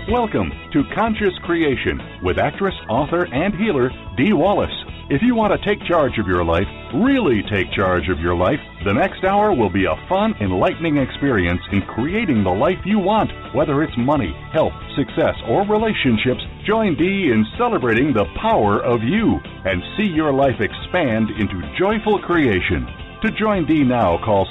Welcome to Conscious Creation with actress, author, and healer Dee Wallace. If you want to take charge of your life, really take charge of your life, the next hour will be a fun, enlightening experience in creating the life you want. Whether it's money, health, success, or relationships, join Dee in celebrating the power of you and see your life expand into joyful creation. To join Dee now, call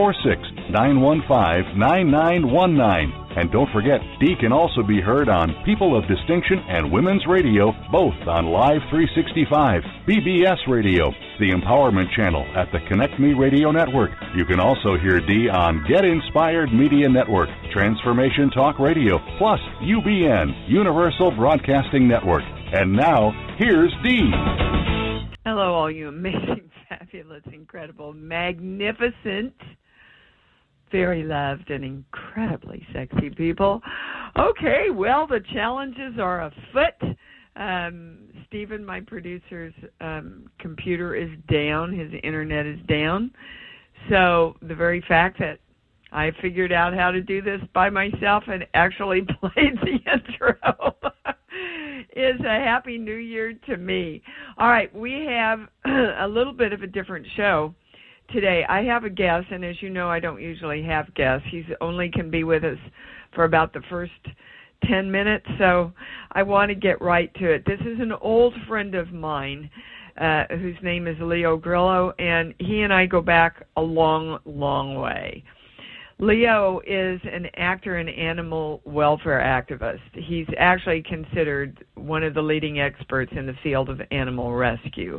646-915-9919. And don't forget, Dee can also be heard on People of Distinction and Women's Radio, both on Live 365, BBS Radio, the Empowerment Channel at the Connect Me Radio Network. You can also hear Dee on Get Inspired Media Network, Transformation Talk Radio, plus UBN, Universal Broadcasting Network. And now, here's Dee. Hello, all you amazing, fabulous, incredible, magnificent, very loved, and incredibly sexy people. Okay, well, the challenges are afoot. Stephen, my producer's computer is down. His internet is down. So the very fact that I figured out how to do this by myself and actually played the intro is a happy new year to me. All right, we have a little bit of a different show today. I have a guest, and as you know, I don't usually have guests. He only can be with us for about the first 10 minutes, so I want to get right to it. This is an old friend of mine whose name is Leo Grillo, and he and I go back a long, long way. Leo is an actor and animal welfare activist. He's actually considered one of the leading experts in the field of animal rescue.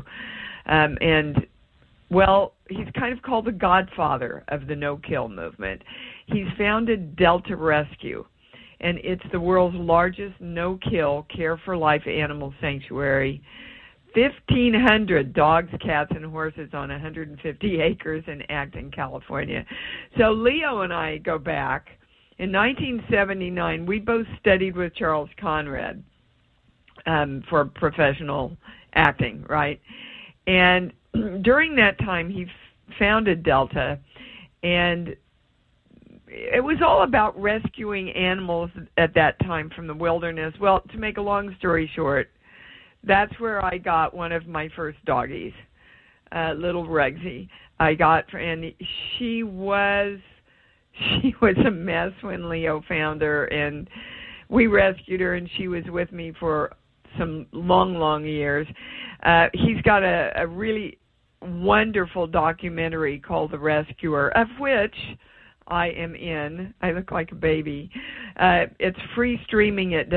Well, he's kind of called the godfather of the no-kill movement. He's founded Delta Rescue, and it's the world's largest no-kill, care-for-life animal sanctuary. 1,500 dogs, cats, and horses on 150 acres in Acton, California. So Leo and I go back. In 1979, we both studied with Charles Conrad for professional acting, right? And during that time, he founded Delta, and it was all about rescuing animals at that time from the wilderness. Well, to make a long story short, that's where I got one of my first doggies, little Rugsy. And she was a mess when Leo found her, and we rescued her, and she was with me for some long, long years. He's got a really wonderful documentary called The Rescuer, of which I am in. I look like a baby. It's free streaming at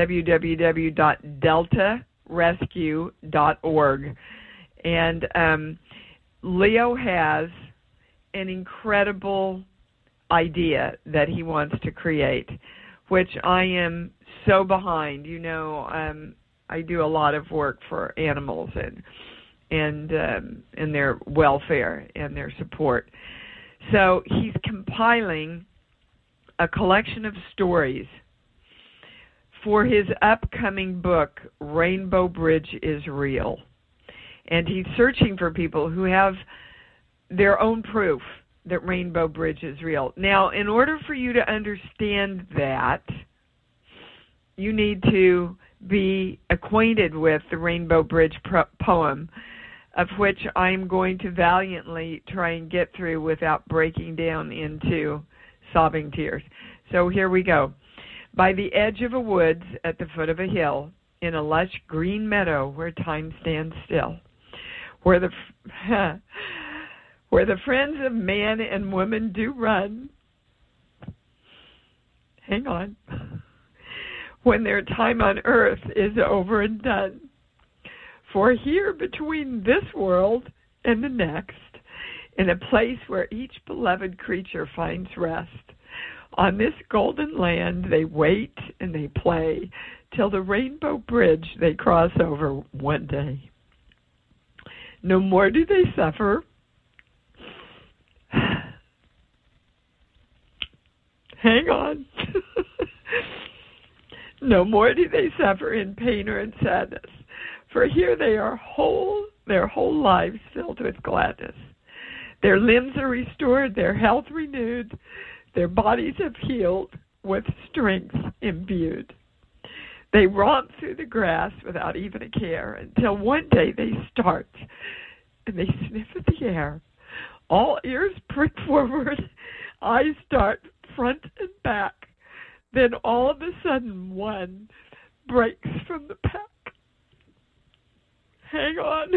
www.deltarescue.org. And Leo has an incredible idea that he wants to create, which I am so behind. You know, I do a lot of work for animals and their welfare and their support. So he's compiling a collection of stories for his upcoming book, Rainbow Bridge is Real. And he's searching for people who have their own proof that Rainbow Bridge is real. Now, in order for you to understand that, you need to be acquainted with the Rainbow Bridge poem, of which I'm going to valiantly try and get through without breaking down into sobbing tears. So here we go. By the edge of a woods at the foot of a hill, in a lush green meadow where time stands still, where the friends of man and woman do run. Hang on. When their time on earth is over and done. For here between this world and the next, in a place where each beloved creature finds rest, on this golden land they wait and they play till the rainbow bridge they cross over one day. No more do they suffer. Hang on. No more do they suffer in pain or in sadness. For here they are whole, their whole lives filled with gladness. Their limbs are restored, their health renewed, their bodies have healed, with strength imbued. They romp through the grass without even a care until one day they start and they sniff at the air. All ears prick forward, eyes dart front and back. Then all of a sudden one breaks from the pack. Hang on.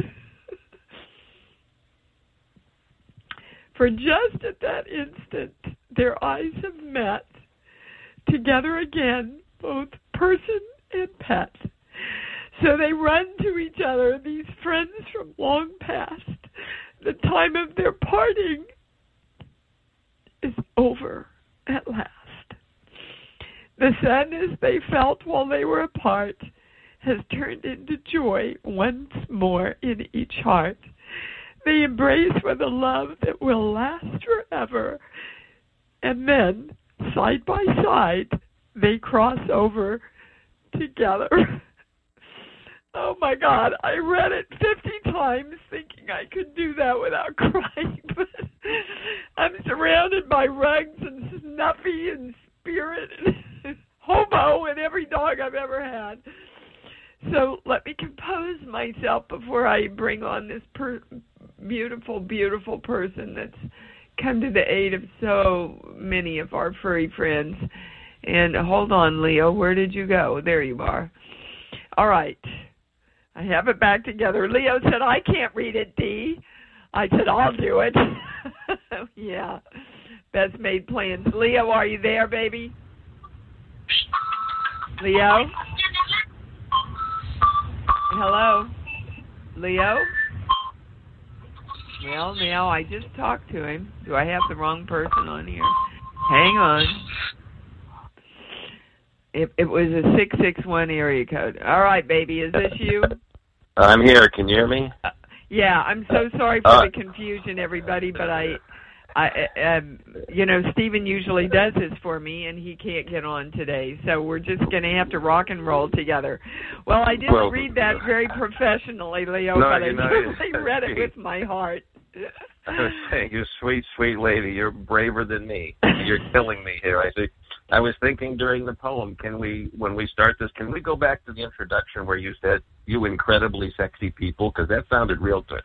For just at that instant, their eyes have met, together again, both person and pet. So they run to each other, these friends from long past. The time of their parting is over at last. The sadness they felt while they were apart has turned into joy once more in each heart. They embrace with a love that will last forever. And then, side by side, they cross over together. Oh my God, I read it 50 times thinking I could do that without crying, but I'm surrounded by rugs and Snuffy and Spirit and Hobo and every dog I've ever had. So let me compose myself before I bring on this beautiful, beautiful person that's come to the aid of so many of our furry friends. And hold on, Leo, where did you go? There you are. All right. I have it back together. Leo said, I can't read it, Dee. I said, I'll do it. Yeah. Best made plans. Leo, are you there, baby? Leo? Hello? Leo? Well, now I just talked to him. Do I have the wrong person on here? Hang on. It was a 661 area code. All right, baby, is this you? I'm here. Can you hear me? Yeah, I'm so sorry for the confusion, everybody, but I Stephen usually does this for me, and he can't get on today, so we're just going to have to rock and roll together. Well, I didn't read that very professionally, Leo, but I really read it with my heart. I was saying, you sweet, sweet lady, you're braver than me. You're killing me here. I was thinking during the poem, when we start this, can we go back to the introduction where you said, you incredibly sexy people? Because that sounded real good.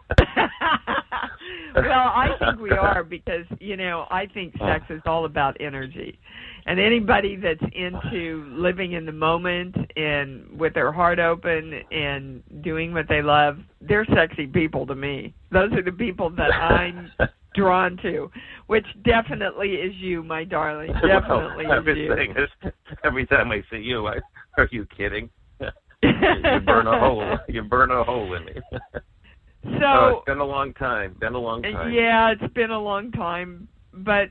Well, I think we are because, I think sex is all about energy. And anybody that's into living in the moment and with their heart open and doing what they love, they're sexy people to me. Those are the people that I'm drawn to, which definitely is you, my darling. Definitely is you. Every time I see you, are you kidding? You burn a hole. You burn a hole in me. So it's been a long time. Yeah, it's been a long time, but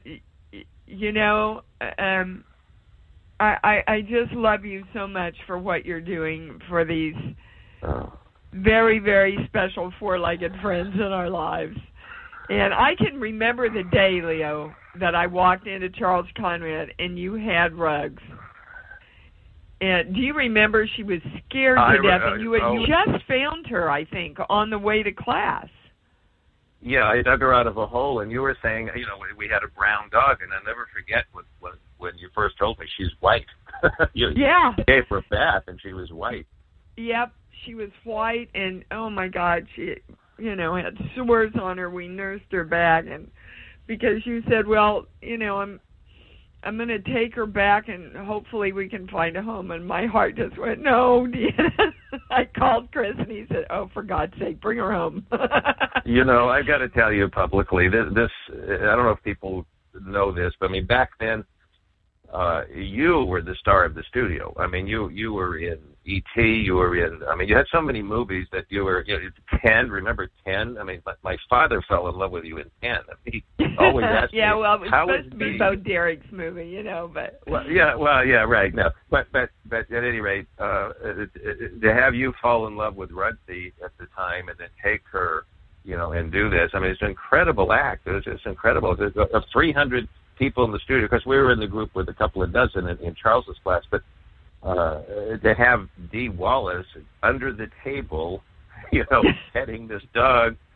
I just love you so much for what you're doing for these very, very special four-legged friends in our lives. And I can remember the day, Leo, that I walked into Charles Conrad and you had rugs. And do you remember she was scared to death, and you just found her, I think, on the way to class. Yeah, I dug her out of a hole, and you were saying, we had a brown dog, and I'll never forget when you first told me she's white. You gave her a bath, and she was white. Yep, she was white, and oh my God, she, had sores on her. We nursed her back, and because you said, well, I'm going to take her back, and hopefully we can find a home. And my heart just went, no, Deanna. I called Chris, and he said, oh, for God's sake, bring her home. I've got to tell you publicly, this I don't know if people know this, but, back then, you were the star of the studio. You were in E.T., you were in, you had so many movies that you were, 10, remember 10? My father fell in love with you in 10. He always asked me, it was supposed to be Bo Derek's movie, but... Well, yeah, right. No, but at any rate, to have you fall in love with Rudsey at the time and then take her, and do this, it's an incredible act. It's incredible. There's 300 people in the studio, because we were in the group with a couple of dozen in Charles's class, but to have Dee Wallace under the table, petting this dog,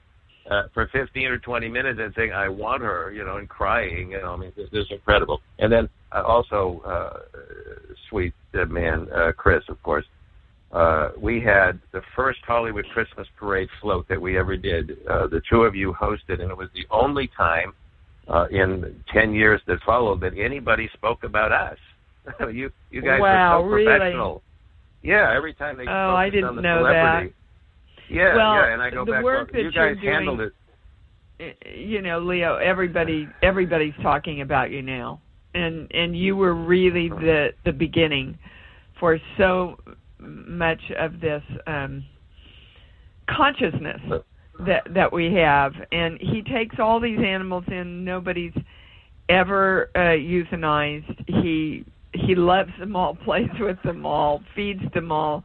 for 15 or 20 minutes and saying, I want her, and crying. I mean, this is incredible. And then also, sweet man, Chris, of course, we had the first Hollywood Christmas parade float that we ever did. The two of you hosted, and it was the only time in 10 years that followed that anybody spoke about us. you guys wow, were so professional. Really? Yeah, every time they focused I didn't on the know celebrity. That. Yeah, well, yeah, and I go the back. Work that you guys you're handled doing, it. Leo, everybody's talking about you now, and you were really the beginning for so much of this consciousness that we have. And he takes all these animals in. Nobody's ever euthanized. He loves them all, plays with them all, feeds them all.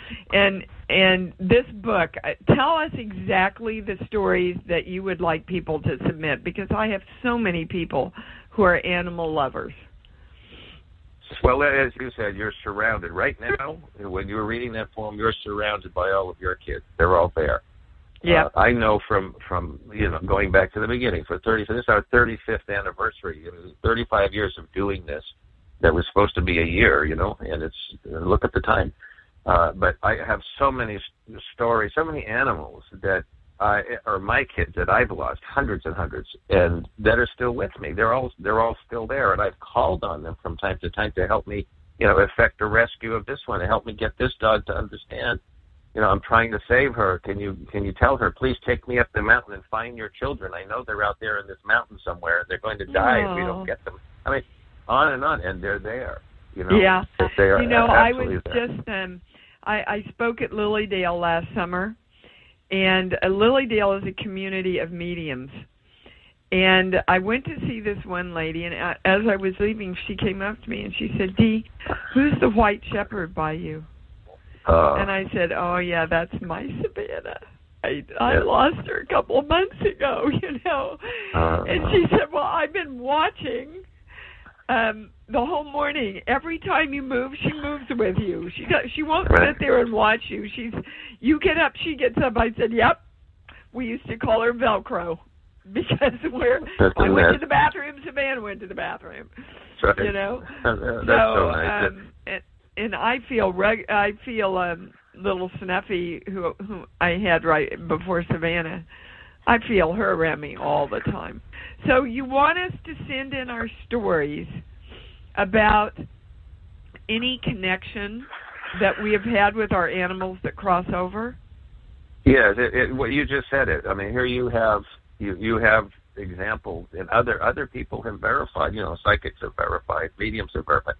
And this book, tell us exactly the stories that you would like people to submit, because I have so many people who are animal lovers. Well, as you said, you're surrounded. Right now, when you were reading that poem, you're surrounded by all of your kids. They're all there. Yeah. I know from going back to the beginning, this is our 35th anniversary. 35 years of doing this. That was supposed to be a year, and look at the time. But I have so many stories, so many animals that are my kids that I've lost, hundreds and hundreds, and that are still with me. They're all still there, and I've called on them from time to time to help me, effect a rescue of this one, to help me get this dog to understand. I'm trying to save her. Can you tell her, please take me up the mountain and find your children? I know they're out there in this mountain somewhere. They're going to die if we don't get them. I mean, on, and they're there. Yeah. They are I was there. just I spoke at Lilydale last summer, and Lilydale is a community of mediums. And I went to see this one lady, and as I was leaving, she came up to me and she said, Dee, who's the white shepherd by you? And I said, oh, yeah, that's my Savannah. I lost her a couple of months ago, And she said, well, I've been watching the whole morning. Every time you move, she moves with you. She won't sit there and watch you. You get up, she gets up. I said, yep. We used to call her Velcro because I went to the bathroom, Savannah went to the bathroom. Right. That's so nice. And I feel little Snuffy, who I had right before Savannah. I feel her around me all the time. So you want us to send in our stories about any connection that we have had with our animals that cross over? Yes, what you just said it. I mean, here you have examples, and other people have verified. Psychics have verified, mediums have verified.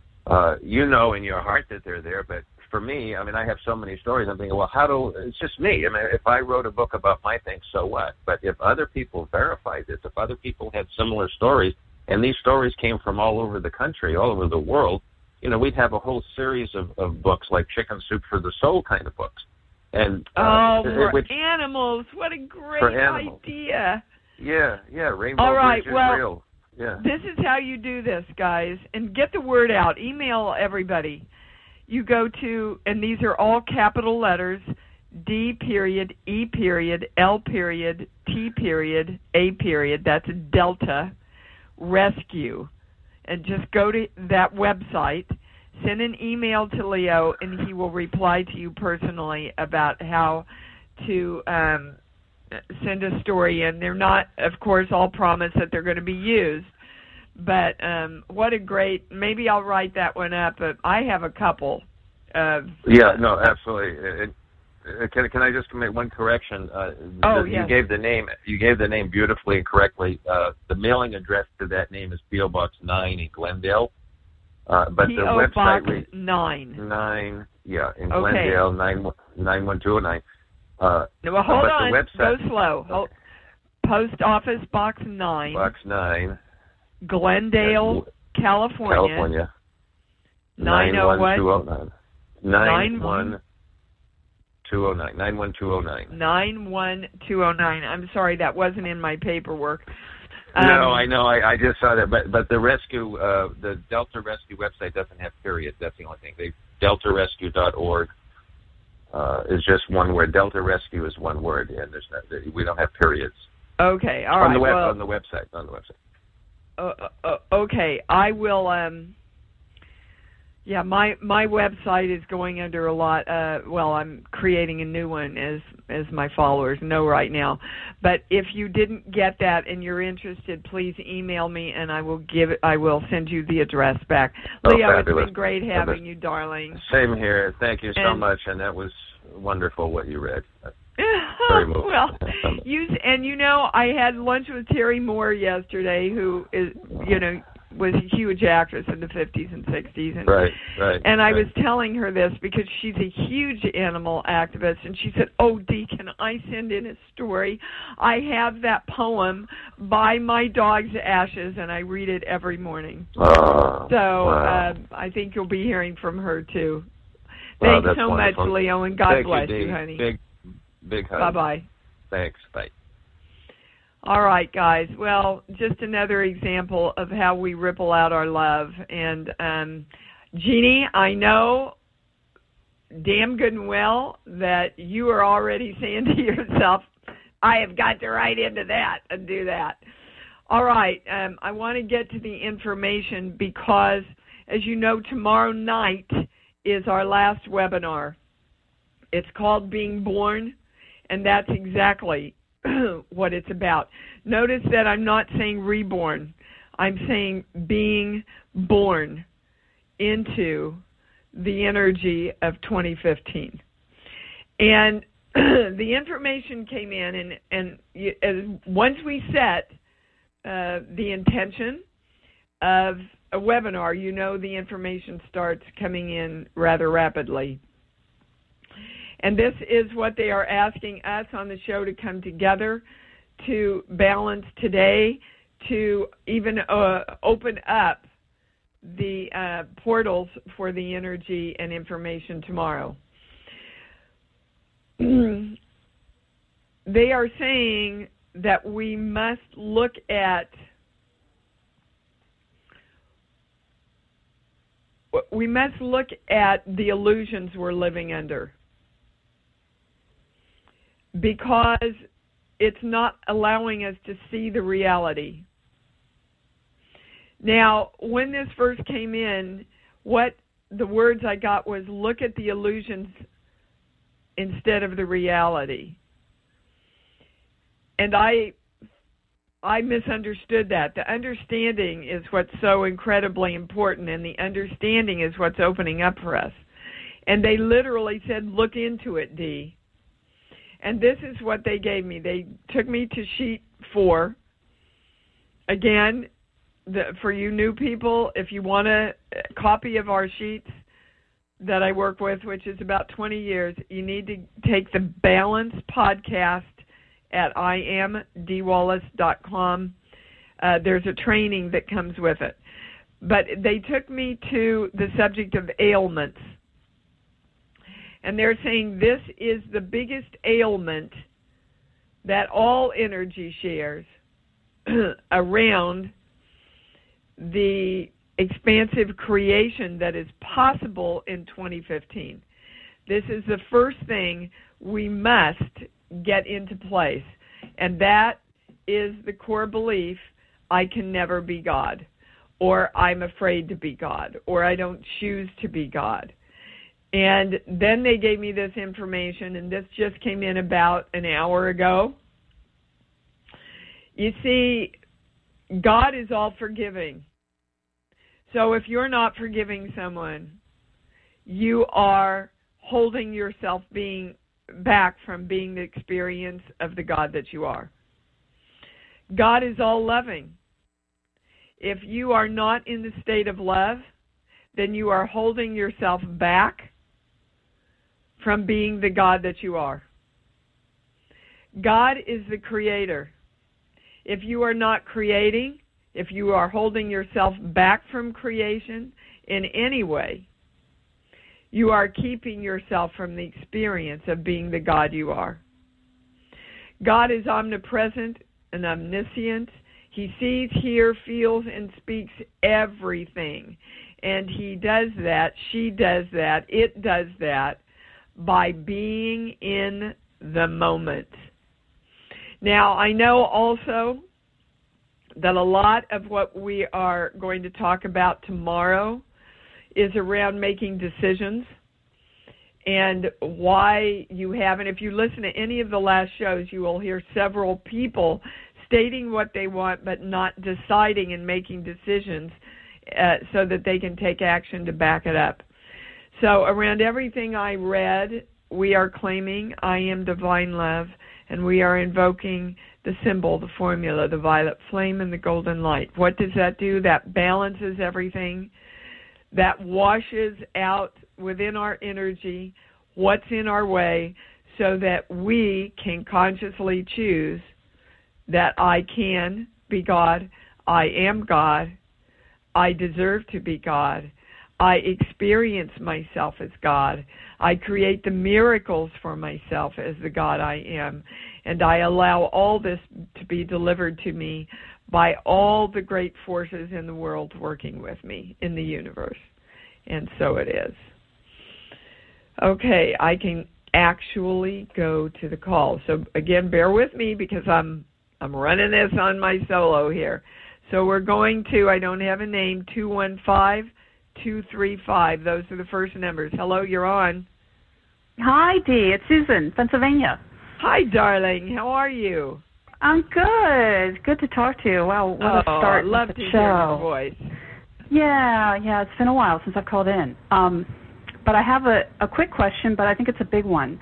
In your heart that they're there, but for me, I mean, I have so many stories. I'm thinking, well, it's just me. I mean, if I wrote a book about my thing, so what? But if other people verified this, if other people had similar stories, and these stories came from all over the country, all over the world, we'd have a whole series of books like Chicken Soup for the Soul kind of books. And animals, what a great idea. Yeah, Rainbow all right, Bridge is real. Yeah. This is how you do this, guys, and get the word out. Email everybody. You go to, and these are all capital letters, D.E.L.T.A. That's Delta Rescue. And just go to that website, send an email to Leo, and he will reply to you personally about how to send a story in. They're not, of course, all promise that they're going to be used. But what a great, maybe I'll write that one up. But I have a couple of... Yeah, no, absolutely. Can I just make one correction? Yes. You gave the name beautifully and correctly. The mailing address to that name is P.O. Box 9 in Glendale. But the website... Box 9. 9, yeah, in Glendale, 91209. Well, hold on. The website, go slow. Post Office Box 9. Box 9. Glendale, California. 91209. 91209. 91209. 91209. I'm sorry, that wasn't in my paperwork. No, I know. I just saw that. But the rescue, the Delta Rescue website doesn't have periods. That's the only thing. DeltaRescue.org. is just one word. Delta Rescue is one word, and we don't have periods. Okay, all right. On the website. Okay, I will. Yeah, my website is going under a lot. I'm creating a new one, as my followers know right now. But if you didn't get that and you're interested, please email me, and I will send you the address back. Leo, fabulous. It's been great having you, darling. Same here. Thank you so much, and that was wonderful what you read. Very moving. Well, I had lunch with Terry Moore yesterday, who is, was a huge actress in the 50s and 60s. And, right. And I was telling her this because she's a huge animal activist, and she said, "Oh, Dee, can I send in a story? I have that poem, By My Dog's Ashes, and I read it every morning." Wow. I think you'll be hearing from her, too. Thanks so wonderful. much, Leo, and God bless you, honey. Big hug. Bye-bye. Thanks. Bye. All right, guys. Well, just another example of how we ripple out our love. And, Jeannie, I know damn good and well that you are already saying to yourself, I have got to write into that and do that. All right. I want to get to the information because, as you know, tomorrow night is our last webinar. It's called Being Born, and that's exactly what it's about. Notice that I'm not saying reborn. I'm saying being born into the energy of 2015. And the information came in, and once we set the intention of a webinar, the information starts coming in rather rapidly. And this is what they are asking us on the show to come together to balance today, to even open up the portals for the energy and information tomorrow. They are saying that we must look at the illusions we're living under, because it's not allowing us to see the reality. Now, when this first came in, what the words I got was, look at the illusions instead of the reality. And I misunderstood that. The understanding is what's so incredibly important, and the understanding is what's opening up for us. And they literally said, look into it, Dee. And this is what they gave me. They took me to sheet 4. Again, for you new people, if you want a copy of our sheets that I work with, which is about 20 years, you need to take the Balance podcast at iamdeewallace.com. There's a training that comes with it. But they took me to the subject of ailments. And they're saying this is the biggest ailment that all energy shares around the expansive creation that is possible in 2015. This is the first thing we must get into place, and that is the core belief, I can never be God, or I'm afraid to be God, or I don't choose to be God. And then they gave me this information, and this just came in about an hour ago. You see, God is all forgiving. So if you're not forgiving someone, you are holding yourself back from being the experience of the God that you are. God is all loving. If you are not in the state of love, then you are holding yourself back from being the God that you are. God is the creator. If you are not creating, if you are holding yourself back from creation in any way, you are keeping yourself from the experience of being the God you are. God is omnipresent and omniscient. He sees, hears, feels, and speaks everything. And he does that, she does that, it does that by being in the moment. Now, I know also that a lot of what we are going to talk about tomorrow is around making decisions and why you haven't. If you listen to any of the last shows, you will hear several people stating what they want but not deciding and making decisions so that they can take action to back it up. So around everything I read, we are claiming I am divine love, and we are invoking the symbol, the formula, the violet flame and the golden light. What does that do? That balances everything. That washes out within our energy what's in our way so that we can consciously choose that I can be God, I am God, I deserve to be God, I experience myself as God, I create the miracles for myself as the God I am, and I allow all this to be delivered to me by all the great forces in the world working with me in the universe. And so it is. Okay, I can actually go to the call. So again, bear with me because I'm running this on my solo here. So we're going to, I don't have a name, 215-235. Those are the first numbers. Hello, you're on. Hi, Dee. It's Susan, Pennsylvania. Hi, darling. How are you? I'm good. Good to talk to you. Wow, what a start I love to to the hear your show. voice. Yeah, it's been a while since I've called in. But I have a quick question, but I think it's a big one.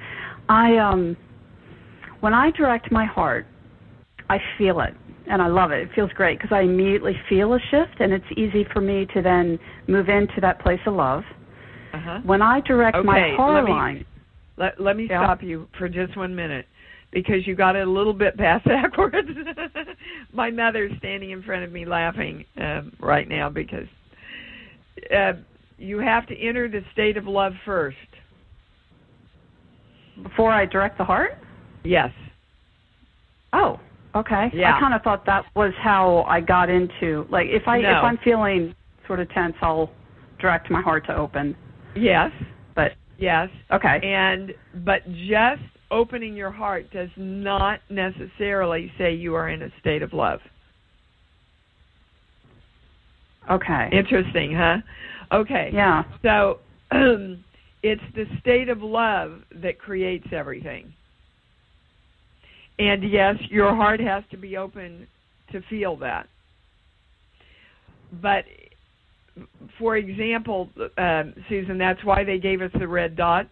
When I direct my heart, I feel it, and I love it. It feels great because I immediately feel a shift, and it's easy for me to then move into that place of love. Uh-huh. When I direct my heart line... Let me stop you for just 1 minute because you got it a little bit past backwards. My mother's standing in front of me laughing right now because you have to enter the state of love first. Before I direct the heart? Yes. Oh, okay. Yeah. I kind of thought that was how I got into, like, if I'm feeling sort of tense, I'll direct my heart to open. Yes. But yes. Okay. But just opening your heart does not necessarily say you are in a state of love. Okay. Interesting, huh? Okay. Yeah. So it's the state of love that creates everything. And yes, your heart has to be open to feel that. But for example, Susan, that's why they gave us the red dot,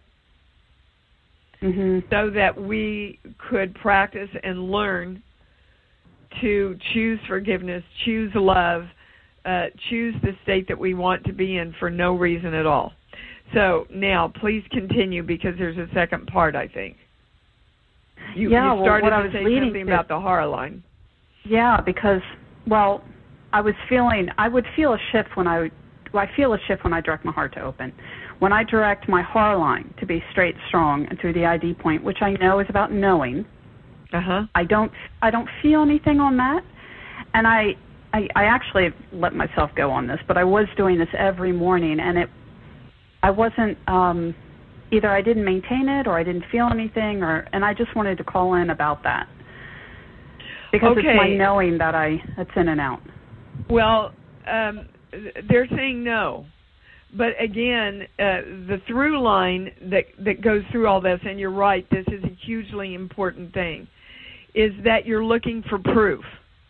so that we could practice and learn to choose forgiveness, choose love, choose the state that we want to be in for no reason at all. So now, please continue because there's a second part, I think. You started to say something about the horror line. Yeah, because, well, I would feel a shift I feel a shift when I direct my heart to open. When I direct my heart line to be straight, strong, and through the ID point, which I know is about knowing, I don't feel anything on that. And I actually let myself go on this, but I was doing this every morning, and I wasn't either I didn't maintain it or I didn't feel anything, and I just wanted to call in about that because it's my knowing that's in and out. Well, they're saying no. But again, the through line that goes through all this, and you're right, this is a hugely important thing, is that you're looking for proof.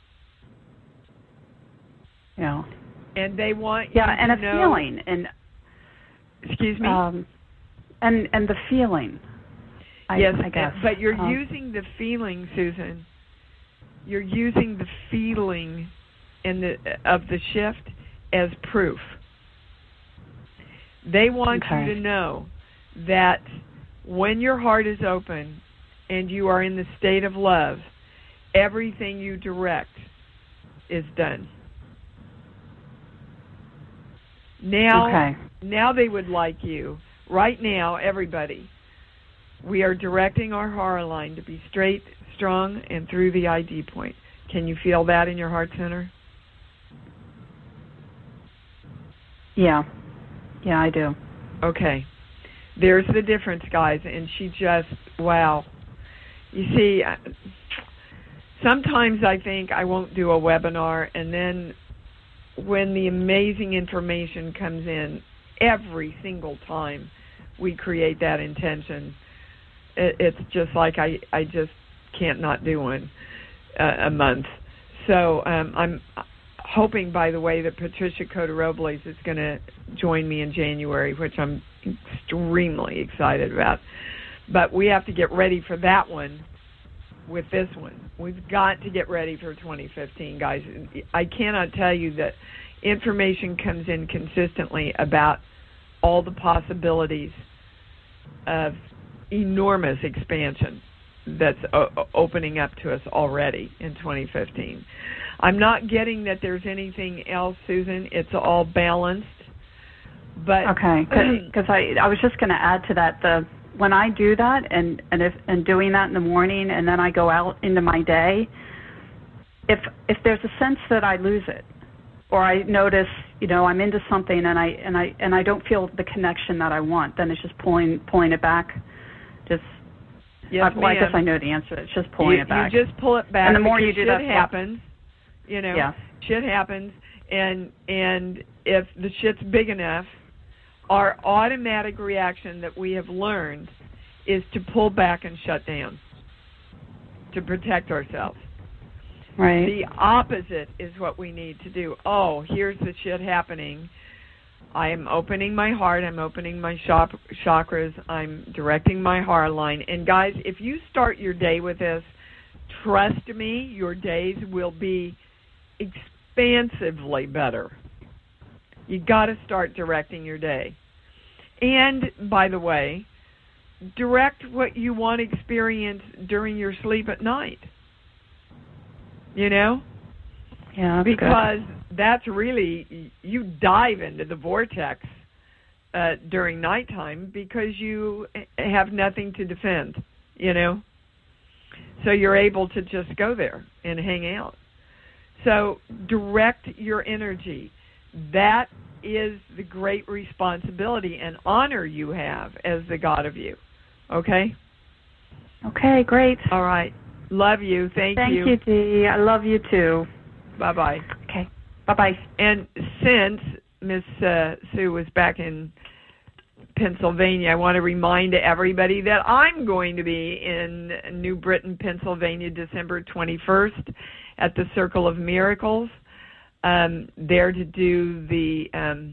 Yeah. And they want you to and a know, feeling. And excuse me? And the feeling. Yes, I guess. But you're using the feeling, Susan. You're using the feeling of the shift as proof. They want you to know that when your heart is open and you are in the state of love, everything you direct is done. Now they would like you, right now, everybody, we are directing our horror line to be straight, strong, and through the ID point. Can you feel that in your heart center? Yeah, I do. Okay. There's the difference, guys. And she just, wow. You see, sometimes I think I won't do a webinar, and then when the amazing information comes in, every single time we create that intention, it's just like I just can't not do one a month. So I'm hoping, by the way, that Patricia Cota-Robles is going to join me in January, which I'm extremely excited about. But we have to get ready for that one with this one. We've got to get ready for 2015, guys. I cannot tell you that information comes in consistently about all the possibilities of enormous expansion that's opening up to us already in 2015. I'm not getting that there's anything else, Susan. It's all balanced. But okay, because I was just going to add to that, when I do that and doing that in the morning, and then I go out into my day, if there's a sense that I lose it, or I notice, I'm into something and I don't feel the connection that I want, then it's just pulling it back. Yes, I guess I know the answer. It's just pulling it back. You just pull it back. And the more you do that, shit happens. Shit happens, and if the shit's big enough, our automatic reaction that we have learned is to pull back and shut down to protect ourselves. Right. The opposite is what we need to do. Oh, here's the shit happening. I am opening my heart. I'm opening my chakras. I'm directing my heart line. And guys, if you start your day with this, trust me, your days will be expansively better. You got to start directing your day. And, by the way, direct what you want to experience during your sleep at night. Yeah, that's because good. That's really, you dive into the vortex during nighttime because you have nothing to defend, So you're able to just go there and hang out. So direct your energy. That is the great responsibility and honor you have as the God of you. Okay? Okay, great. All right. Love you. Thank you. Thank you, Dee. I love you too. Bye-bye. Okay. Bye-bye. And since Miss Sue was back in Pennsylvania, I want to remind everybody that I'm going to be in New Britain, Pennsylvania, December 21st at the Circle of Miracles, there to do the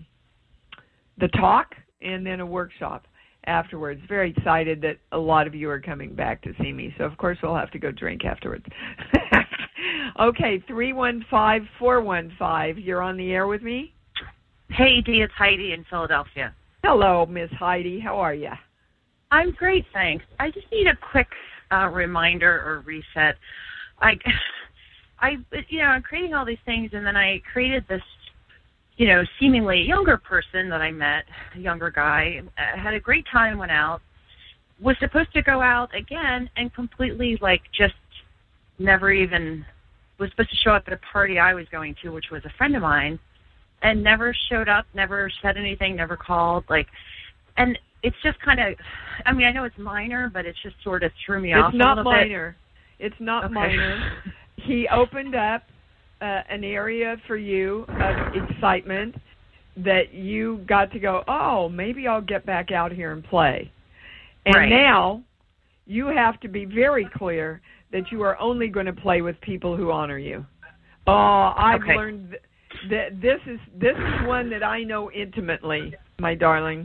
talk and then a workshop afterwards. Very excited that a lot of you are coming back to see me. So, of course, we'll have to go drink afterwards. Okay, 315-415. You're on the air with me? Hey, Dee, it's Heidi in Philadelphia. Hello, Miss Heidi. How are you? I'm great, thanks. I just need a quick reminder or reset. I'm creating all these things, and then I created this, seemingly younger person that I met, a younger guy. I had a great time, went out, was supposed to go out again, and completely, just never even was supposed to show up at a party I was going to, which was a friend of mine, and never showed up, never said anything, never called, and it's just kind of, I know it's minor, but it's just sort of threw me off a little bit. It's not Okay. minor. He opened up an area for you of excitement that you got to go, oh, maybe I'll get back out here and play. And right. Now you have to be very clear that you are only going to play with people who honor you. Oh, I've learned that this is one that I know intimately, my darling.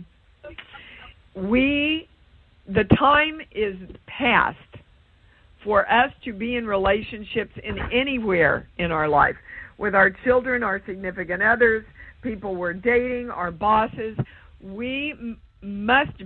The time is past for us to be in relationships in anywhere in our life, with our children, our significant others, people we're dating, our bosses. We must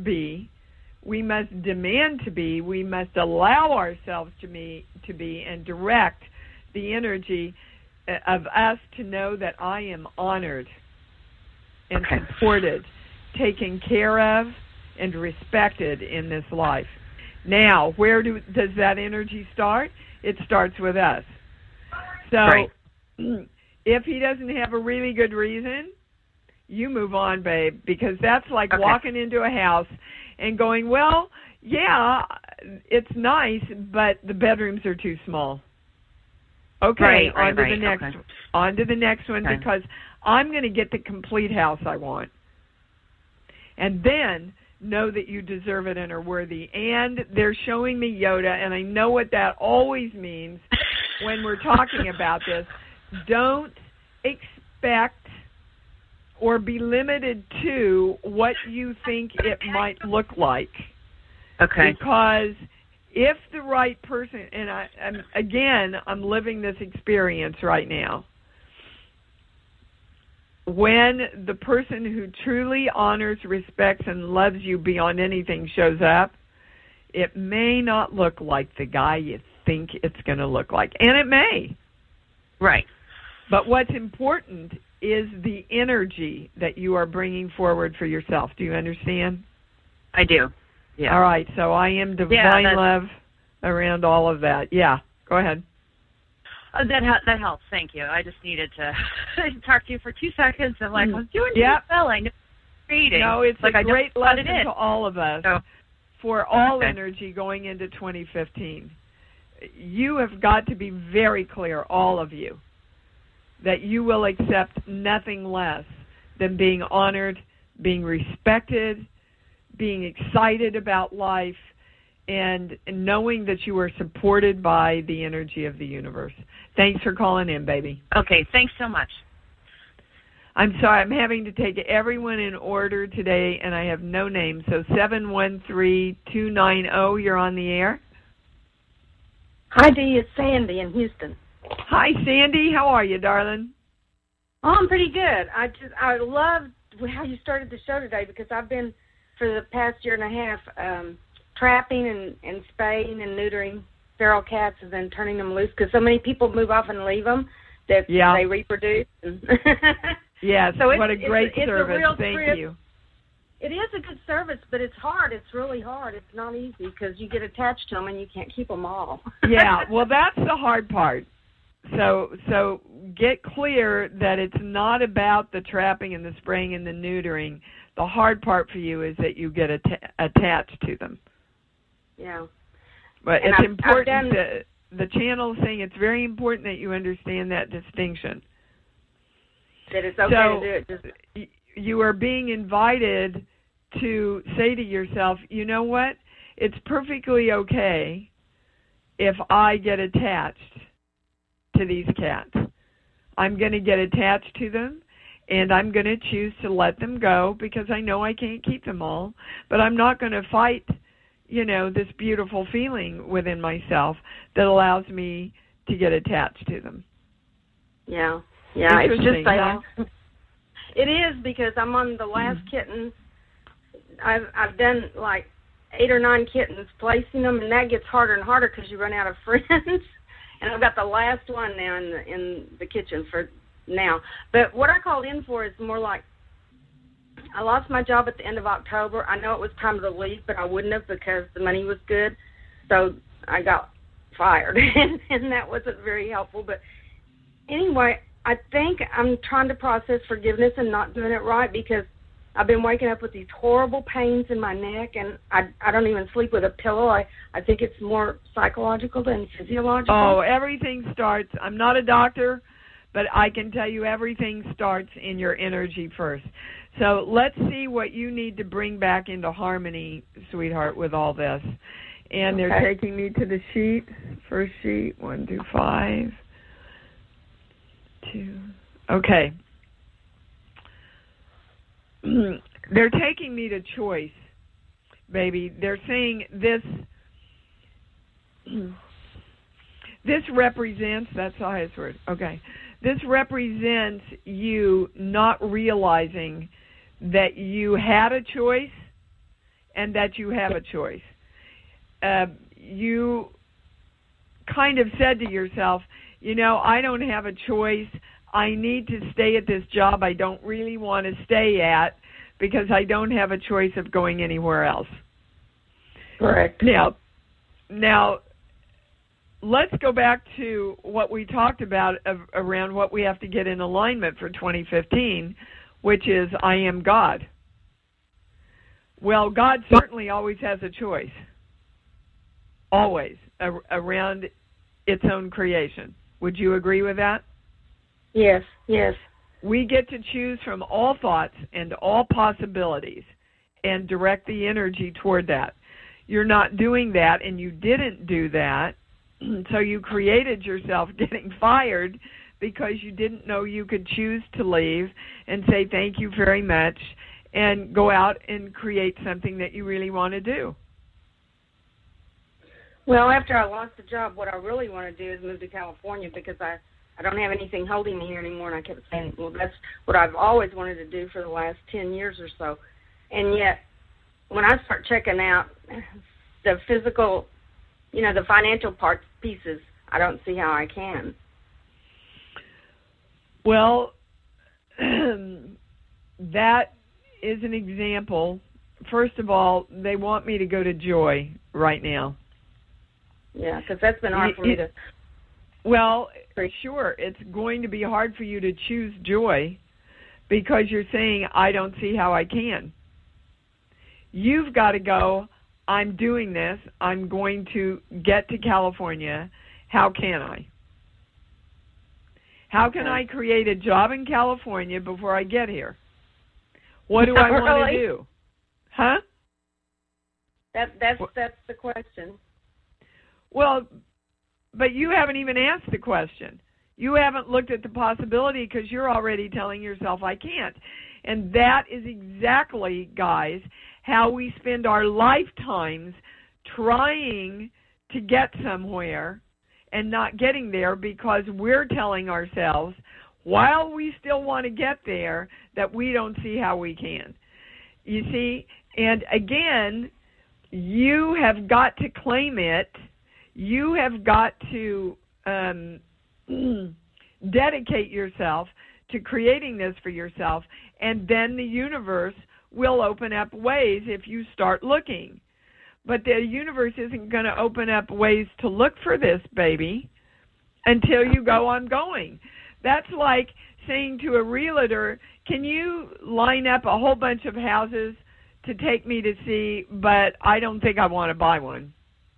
demand to be, we must allow ourselves to be and direct the energy of us to know that I am honored and supported, taken care of, and respected in this life. Now, where does that energy start? It starts with us. So if he doesn't have a really good reason, you move on, babe, because that's like walking into a house and going, well, yeah, it's nice, but the bedrooms are too small. Okay, on to the next one, okay. Because I'm going to get the complete house I want. And then know that you deserve it and are worthy. And they're showing me Yoda, and I know what that always means when we're talking about this. Don't expect or be limited to what you think it might look like. Okay. Because if the right person, and I'm living this experience right now, when the person who truly honors, respects, and loves you beyond anything shows up, it may not look like the guy you think it's going to look like. And it may. Right. But what's important is the energy that you are bringing forward for yourself. Do you understand? I do. Yeah. All right. So I am divine love around all of that. Yeah. Go ahead. That helps. Thank you. I just needed to talk to you for 2 seconds. I'm like, I was doing well. I know reading. No, it's like a great lesson to all of us for all energy going into 2015. You have got to be very clear, all of you, that you will accept nothing less than being honored, being respected, being excited about life, and knowing that you are supported by the energy of the universe. Thanks for calling in, baby. Okay, thanks so much. I'm sorry, I'm having to take everyone in order today, and I have no name. So 713-290, you're on the air. Hi, Dee. It's Sandy in Houston. Hi, Sandy. How are you, darling? Oh, I'm pretty good. I loved how you started the show today because I've been, for the past year and a half, trapping and spaying and neutering feral cats and then turning them loose because so many people move off and leave them that they reproduce. Yes, so what a great service. Thank you. It is a good service, but it's hard. It's really hard. It's not easy because you get attached to them and you can't keep them all. Yeah, well, that's the hard part. So get clear that it's not about the trapping and the spraying and the neutering. The hard part for you is that you get attached to them. Yeah. But it's important that the channel is saying it's very important that you understand that distinction. That it's okay to do it. You are being invited to say to yourself, you know what? It's perfectly okay if I get attached to these cats. I'm going to get attached to them, and I'm going to choose to let them go because I know I can't keep them all. But I'm not going to fight, this beautiful feeling within myself that allows me to get attached to them. Yeah. Yeah, it's just huh? It is because I'm on the last kitten. I've done like 8 or 9 kittens, placing them, and that gets harder and harder because you run out of friends. And I've got the last one now in the kitchen for now. But what I called in for is more like I lost my job at the end of October. I know it was time to leave, but I wouldn't have because the money was good. So I got fired, and that wasn't very helpful. But anyway, I think I'm trying to process forgiveness and not doing it right because I've been waking up with these horrible pains in my neck, and I don't even sleep with a pillow. I think it's more psychological than physiological. Oh, everything starts. I'm not a doctor, but I can tell you everything starts in your energy first. So let's see what you need to bring back into harmony, sweetheart, with all this. And they're taking me to the sheet. First sheet, 1, 2, 5. 2. Okay. They're taking me to choice, baby. They're saying this represents, that's the highest word, okay. This represents you not realizing that you had a choice and that you have a choice. You kind of said to yourself, I don't have a choice. I need to stay at this job I don't really want to stay at because I don't have a choice of going anywhere else. Correct. Now, let's go back to what we talked about around what we have to get in alignment for 2015, which is I am God. Well, God certainly always has a choice. Always, around its own creation. Would you agree with that? Yes, yes. We get to choose from all thoughts and all possibilities and direct the energy toward that. You're not doing that, and you didn't do that, so you created yourself getting fired because you didn't know you could choose to leave and say thank you very much and go out and create something that you really want to do. Well, after I lost the job, what I really want to do is move to California because I don't have anything holding me here anymore, and I kept saying, well, that's what I've always wanted to do for the last 10 years or so. And yet, when I start checking out the physical, the financial pieces, I don't see how I can. Well, that is an example. First of all, they want me to go to Joy right now. Yeah, because that's been hard for me to... Well, sure, it's going to be hard for you to choose Joy because you're saying, I don't see how I can. You've got to go, I'm doing this, I'm going to get to California, how can I? How can I create a job in California before I get here? What do I want to do? Huh? That's the question. Well, but you haven't even asked the question. You haven't looked at the possibility because you're already telling yourself, I can't. And that is exactly, guys, how we spend our lifetimes trying to get somewhere and not getting there because we're telling ourselves, while we still want to get there, that we don't see how we can. You see? And again, you have got to claim it. You have got to dedicate yourself to creating this for yourself, and then the universe will open up ways if you start looking. But the universe isn't going to open up ways to look for this, baby, until you go, I'm going. That's like saying to a realtor, can you line up a whole bunch of houses to take me to see, but I don't think I want to buy one.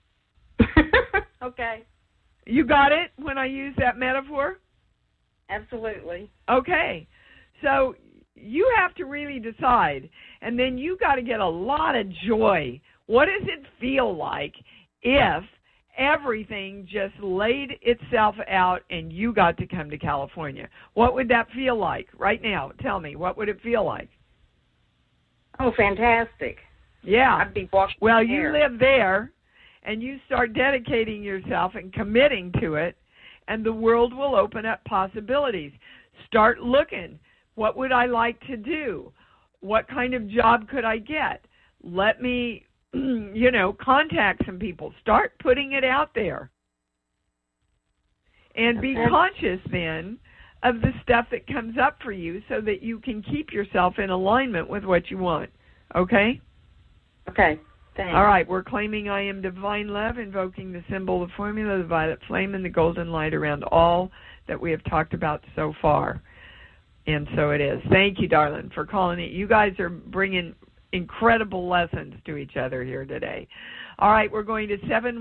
Okay. You got it when I use that metaphor? Absolutely. Okay. So you have to really decide, and then you got to get a lot of joy. What does it feel like if everything just laid itself out and you got to come to California? What would that feel like right now? Tell me, what would it feel like? Oh, fantastic. Yeah. I'd be walking Well, there. you live there, and you start dedicating yourself and committing to it, and the world will open up possibilities. Start looking. What would I like to do? What kind of job could I get? Let me, contact some people. Start putting it out there. And be conscious then of the stuff that comes up for you so that you can keep yourself in alignment with what you want. Okay? Okay. Thanks. All right, we're claiming I am divine love, invoking the symbol, the formula, the violet flame, and the golden light around all that we have talked about so far. And so it is. Thank you, darling, for calling it. You guys are bringing incredible lessons to each other here today. All right, we're going to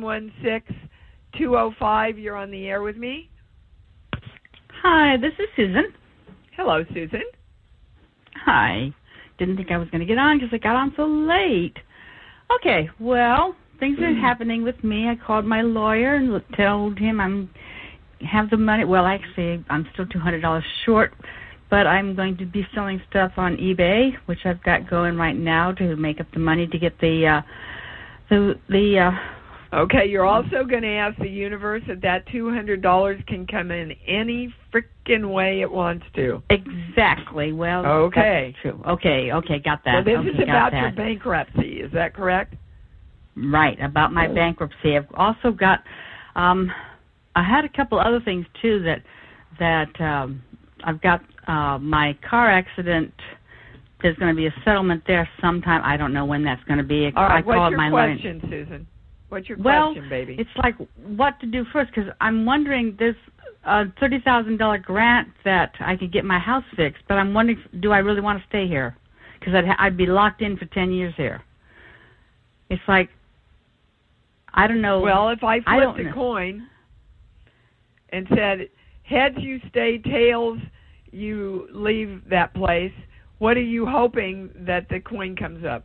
716-205. You're on the air with me. Hi, this is Susan. Hello, Susan. Hi. Didn't think I was going to get on because I got on so late. Okay, well, things are happening with me. I called my lawyer and told him have the money. Well, actually, I'm still $200 short, but I'm going to be selling stuff on eBay, which I've got going right now to make up the money to get the Okay, you're also going to ask the universe that $200 can come in any frickin' way it wants to. Exactly. Well, okay. That's true. Okay, got that. So this is about your bankruptcy, is that correct? Right, about my bankruptcy. I've also got, I had a couple other things, too, that I've got my car accident. There's going to be a settlement there sometime. I don't know when that's going to be. All right, what's your question, Susan? What's your question, baby? It's like what to do first, because I'm wondering, there's a $30,000 grant that I could get my house fixed, but I'm wondering, do I really want to stay here? Because I'd be locked in for 10 years here. It's like, I don't know. Well, if I flipped a coin and said, heads you stay, tails you leave that place, what are you hoping that the coin comes up?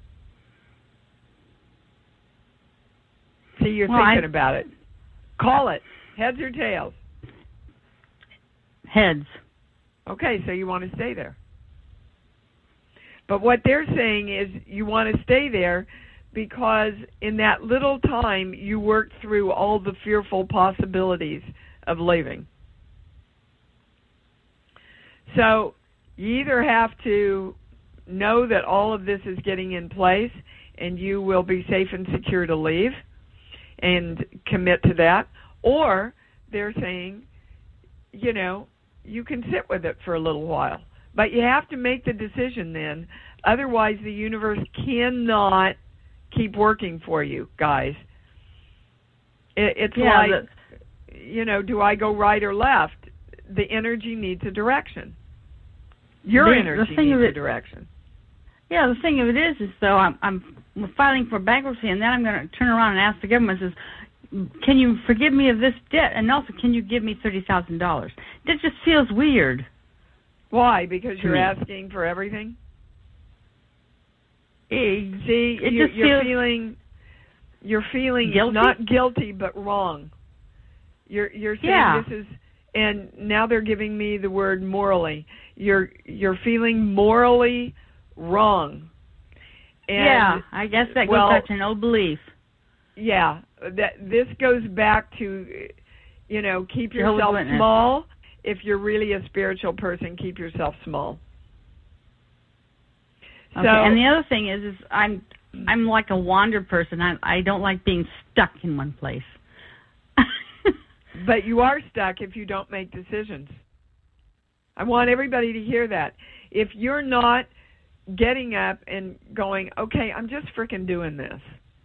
See, you're thinking about it. Call it. Heads or tails? Heads. Okay, so you want to stay there. But what they're saying is you want to stay there because in that little time you worked through all the fearful possibilities of leaving. So you either have to know that all of this is getting in place and you will be safe and secure to leave and commit to that, or they're saying, you know, you can sit with it for a little while. But you have to make the decision then. Otherwise, the universe cannot keep working for you, guys. It's like, you know, do I go right or left? The energy needs a direction. Your energy needs a direction. Yeah, the thing of it is though, I'm filing for bankruptcy, and then I'm going to turn around and ask the government, says, can you forgive me of this debt? And also, can you give me $30,000? That just feels weird. Why? Because you're asking for everything? See, you're feeling guilty? Not guilty, but wrong. You're saying this is, and now they're giving me the word morally. You're feeling morally wrong. And, I guess that goes back to no belief. Yeah, this goes back to, you know, keep yourself small. If you're really a spiritual person, keep yourself small. Okay. So, and the other thing is I'm like a wander person. I don't like being stuck in one place. But you are stuck if you don't make decisions. I want everybody to hear that. If you're not getting up and going, okay, I'm just frickin' doing this.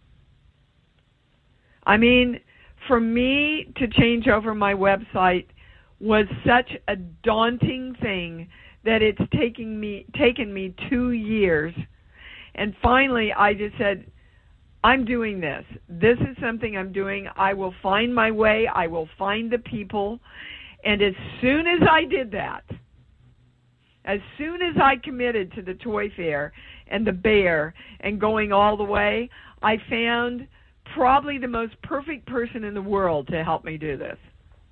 I mean, for me to change over my website was such a daunting thing that it's taken me 2 years. And finally, I just said, I'm doing this. This is something I'm doing. I will find my way. I will find the people. And as soon as I did that, as soon as I committed to the toy fair and the bear and going all the way, I found probably the most perfect person in the world to help me do this.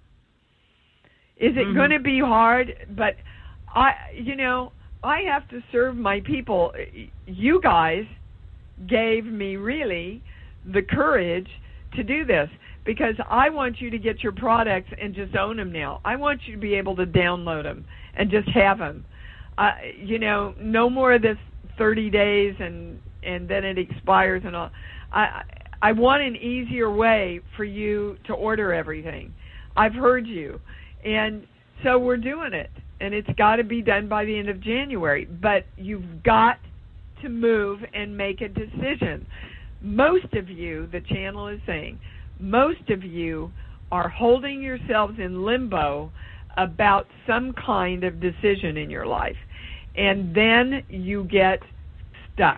Is it going to be hard? But I have to serve my people. You guys gave me really the courage to do this because I want you to get your products and just own them now. I want you to be able to download them and just have them. No more of this 30 days and then it expires and all. I want an easier way for you to order everything. I've heard you. And so we're doing it. And it's got to be done by the end of January. But you've got to move and make a decision. Most of you, the channel is saying, most of you are holding yourselves in limbo about some kind of decision in your life. And then you get stuck.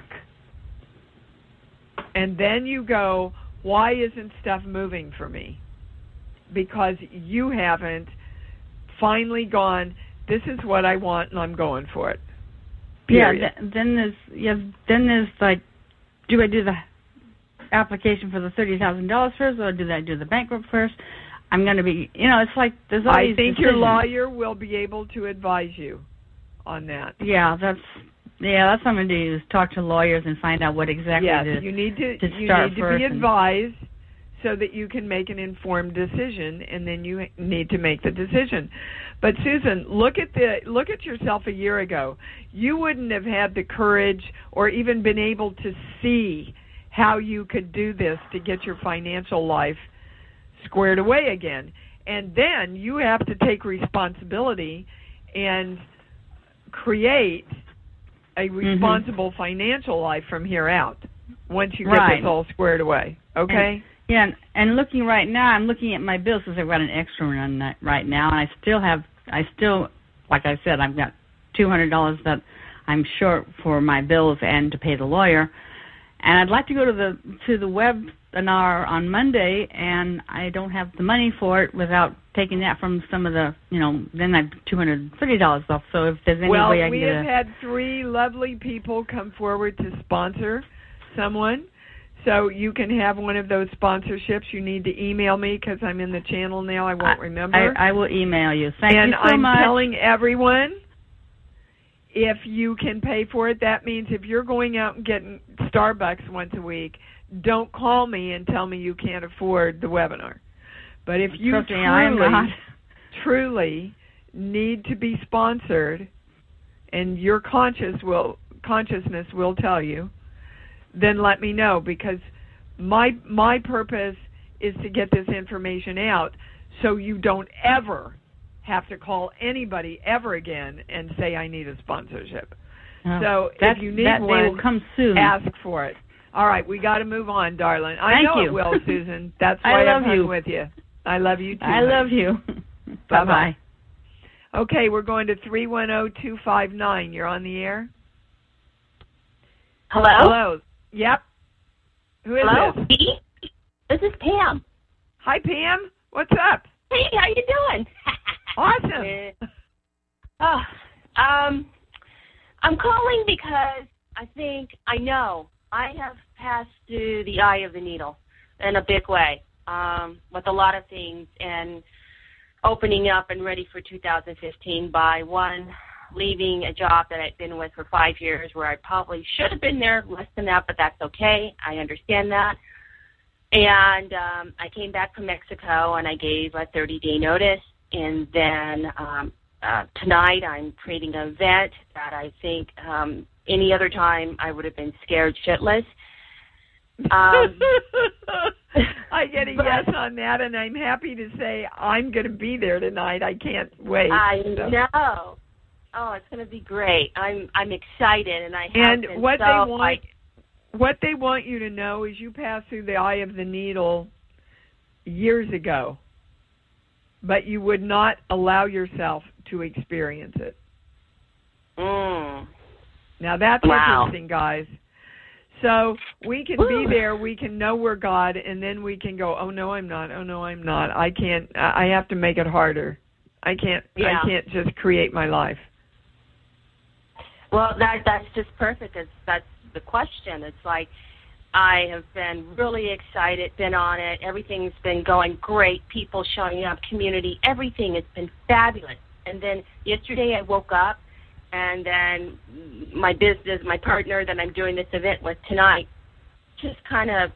And then you go, why isn't stuff moving for me? Because you haven't finally gone, this is what I want and I'm going for it. Period. Yeah, then there's like, do I do the application for the $30,000 first or do I do the bankrupt first? I'm going to be, it's like there's always I think decisions. your lawyer will be able to advise you on that. Yeah, that's what I'm going to do is talk to lawyers and find out what exactly you need to be advised so that you can make an informed decision, and then you need to make the decision. But Susan, look at yourself a year ago. You wouldn't have had the courage or even been able to see how you could do this to get your financial life squared away again. And then you have to take responsibility and create a responsible financial life from here out once you get this all squared away. Okay? And looking right now, I'm looking at my bills because I've got an extra one right now, and I still, like I said, I've got $200 that I'm short for my bills and to pay the lawyer. And I'd like to go to the webinar on Monday, and I don't have the money for it without taking that from some of the, then I've $230 off. So if there's any way I can get we have had 3 lovely people come forward to sponsor someone. So you can have one of those sponsorships. You need to email me because I'm in the channel now. I won't remember. I will email you. Thank you so I'm much. And I'm telling everyone, if you can pay for it, that means if you're going out and getting Starbucks once a week, don't call me and tell me you can't afford the webinar. But if you truly need to be sponsored, and your consciousness will tell you, then let me know, because my purpose is to get this information out so you don't ever have to call anybody ever again and say I need a sponsorship. So if you need one, day will come soon. Ask for it. All right, we got to move on, darling. I know it will, Susan. That's why I'm hung with you. I love you too. I love you. Bye-bye. Okay, we're going to 310-259. You're on the air. Hello? Hello. Yep. Who is this? This is Pam. Hi, Pam. What's up? Hey, how you doing? Awesome. I'm calling because I know I have passed through the eye of the needle in a big way with a lot of things, and opening up and ready for 2015 by leaving a job that I'd been with for 5 years, where I probably should have been there less than that, but that's okay. I understand that. And I came back from Mexico, and I gave a 30-day notice. And then tonight I'm creating an event that I think any other time I would have been scared shitless. I get a yes on that, and I'm happy to say I'm going to be there tonight. I can't wait. I know. Oh, it's going to be great. I'm excited, and I have And what they want you to know is you passed through the eye of the needle years ago, but you would not allow yourself to experience it. Now that's interesting, guys. So we can be there, we can know we're God, and then we can go, oh no, I'm not. Oh no, I'm not. I can't. I have to make it harder. I can't just create my life. Well, that's just perfect. That's the question. It's like I have been really excited, been on it. Everything's been going great. People showing up, community, everything has been fabulous. And then yesterday I woke up, and then my business, my partner that I'm doing this event with tonight, just kind of,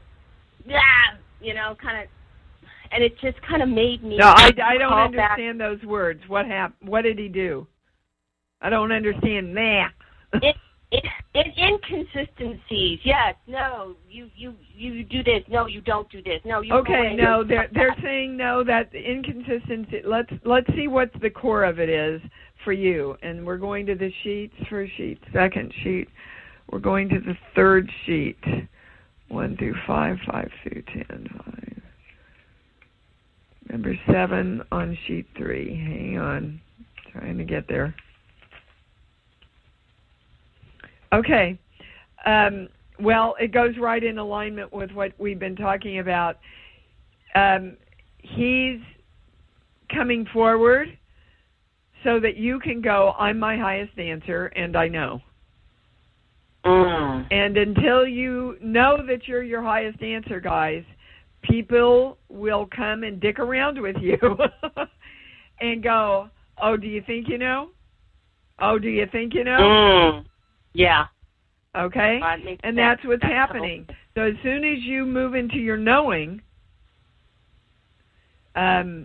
and it just kind of made me. No, I don't understand those words. What happened? What did he do? I don't understand. It's inconsistencies. Yes. No. You do this. No, you don't do this. No. You. Okay. No. They're saying no. That inconsistency. Let's see what the core of it is for you. And we're going to the sheets. First sheet. Second sheet. We're going to the third sheet. 1 through 5. 5 through 10. 5. Number 7 on sheet 3. Hang on. Trying to get there. Okay. Well, it goes right in alignment with what we've been talking about. He's coming forward so that you can go, I'm my highest answer, and I know. And until you know that you're your highest answer, guys, people will come and dick around with you and go, oh, do you think you know? Oh, do you think you know? Yeah. Okay? And that's what's happening. So as soon as you move into your knowing, and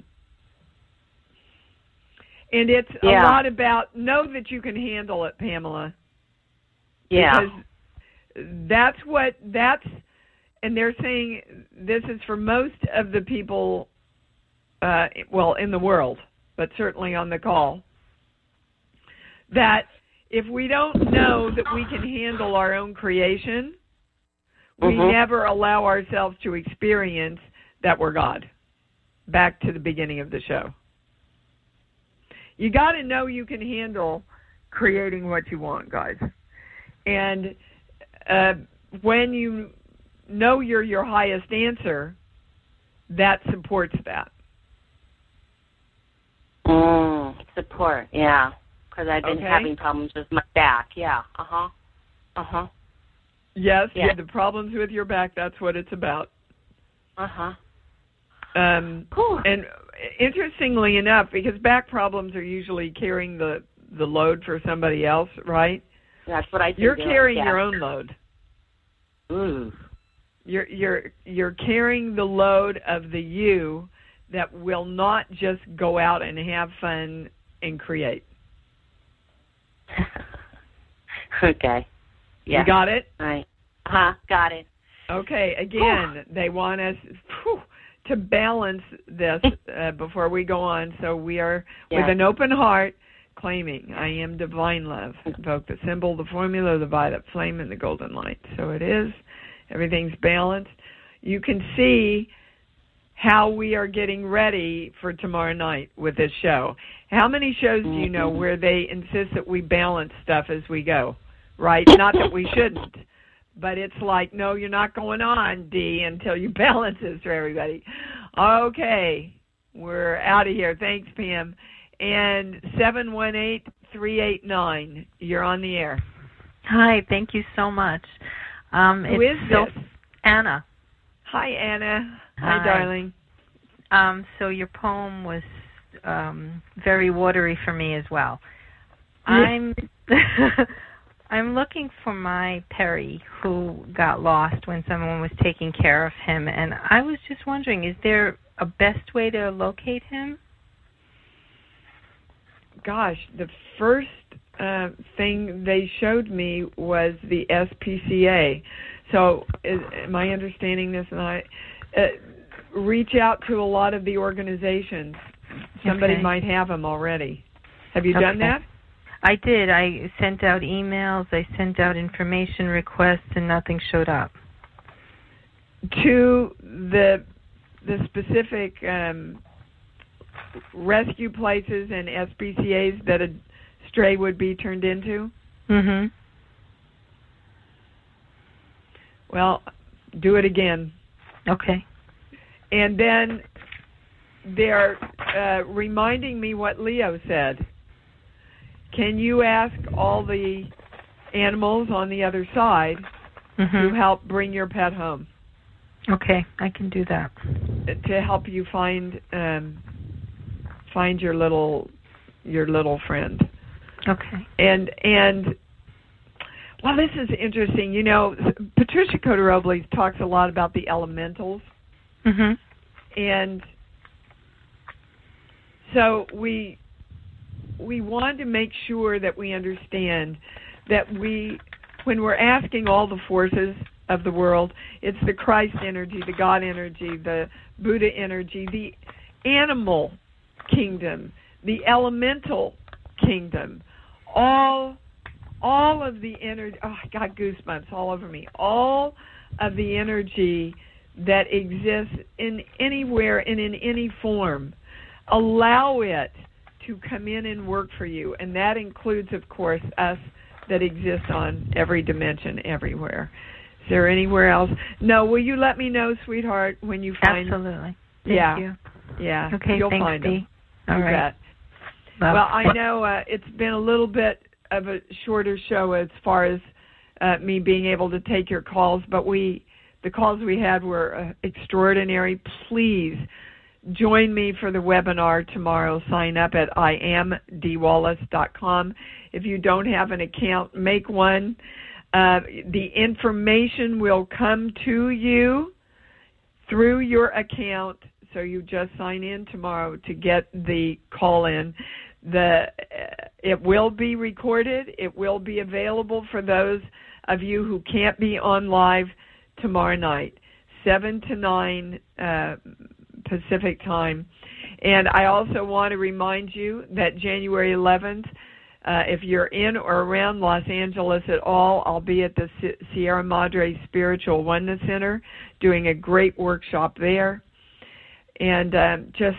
it's a lot about know that you can handle it, Pamela. Yeah. Because and they're saying this is for most of the people, in the world, but certainly on the call, that if we don't know that we can handle our own creation, we never allow ourselves to experience that we're God. Back to the beginning of the show. You got to know you can handle creating what you want, guys. And when you know you're your highest answer, that supports that. Support, yeah. Because I've been having problems with my back, yeah. Yes, yeah. The problems with your back, that's what it's about. Cool. And interestingly enough, because back problems are usually carrying the load for somebody else, right? That's what I think. You're carrying your own load. Ooh. You're carrying the load of the you that will not just go out and have fun and create. Okay. Yeah. You got it? Right. Got it. Okay. Again, they want us to balance this before we go on. So we are with an open heart, claiming I am divine love. Invoke the symbol, the formula, the violet flame, and the golden light. So it is. Everything's balanced. You can see how we are getting ready for tomorrow night with this show. How many shows do you know where they insist that we balance stuff as we go, right? Not that we shouldn't, but it's like, no, you're not going on, Dee, until you balance this for everybody. Okay, we're out of here. Thanks, Pam. And 718-389, you're on the air. Hi, thank you so much. Who is this? Anna. Hi, Anna. Hi, darling. So your poem was very watery for me as well. Yeah. I'm looking for my Perry, who got lost when someone was taking care of him, and I was just wondering, is there a best way to locate him? Gosh, the first thing they showed me was the SPCA. So am I understanding this? And reach out to a lot of the organizations. Somebody might have them already. Have you done that? I did. I sent out emails. I sent out information requests, and nothing showed up. To the specific rescue places and SPCAs that a stray would be turned into? Mm-hmm. Well, do it again. Okay. And then they're reminding me what Leo said. Can you ask all the animals on the other side to help bring your pet home? Okay, I can do that. To help you find your little friend. Okay. And well, this is interesting. You know, Patricia Cote-Robles talks a lot about the elementals. And so we want to make sure that we understand that when we're asking all the forces of the world, it's the Christ energy, the God energy, the Buddha energy, the animal kingdom, the elemental kingdom, all of the energy. Oh, I got goosebumps all over me. All of the energy that exists in anywhere and in any form, allow it to come in and work for you. And that includes, of course, us that exist on every dimension everywhere. Is there anywhere else? No, will you let me know, sweetheart, when you find... Absolutely. Thank you. Yeah. Okay, you'll thanks, find them. Dee. All right. Well, I know it's been a little bit of a shorter show as far as me being able to take your calls, but the calls we had were extraordinary. Please join me for the webinar tomorrow. Sign up at iamdeewallace.com. If you don't have an account, make one. The information will come to you through your account, so you just sign in tomorrow to get the call in. It will be recorded. It will be available for those of you who can't be on live tomorrow night, 7 to 9 Pacific time. And I also want to remind you that January 11th, if you're in or around Los Angeles at all, I'll be at the Sierra Madre Spiritual Oneness Center doing a great workshop there. And just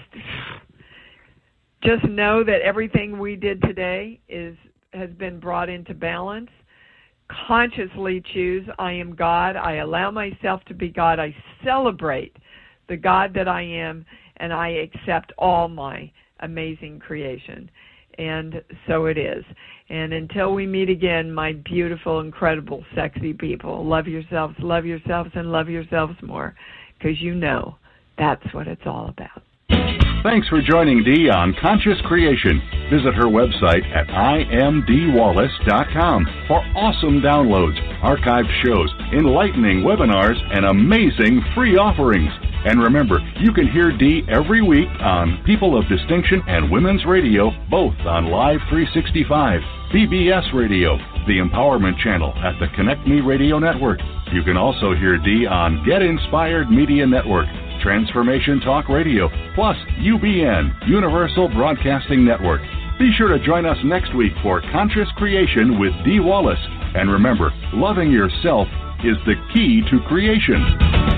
know that everything we did today has been brought into balance consciously choose I am God. I allow myself to be God. I celebrate the God that I am, and I accept all my amazing creation. And so it is. And until we meet again, my beautiful, incredible, sexy people, love yourselves, and love yourselves more, because you know that's what it's all about. Thanks for joining Dee on Conscious Creation. Visit her website at imdwallace.com for awesome downloads, archived shows, enlightening webinars, and amazing free offerings. And remember, you can hear Dee every week on People of Distinction and Women's Radio, both on Live 365, PBS Radio, the Empowerment Channel at the Connect Me Radio Network. You can also hear Dee on Get Inspired Media Network, Transformation Talk Radio, plus UBN, Universal Broadcasting Network. Be sure to join us next week for Conscious Creation with Dee Wallace. And remember, loving yourself is the key to creation.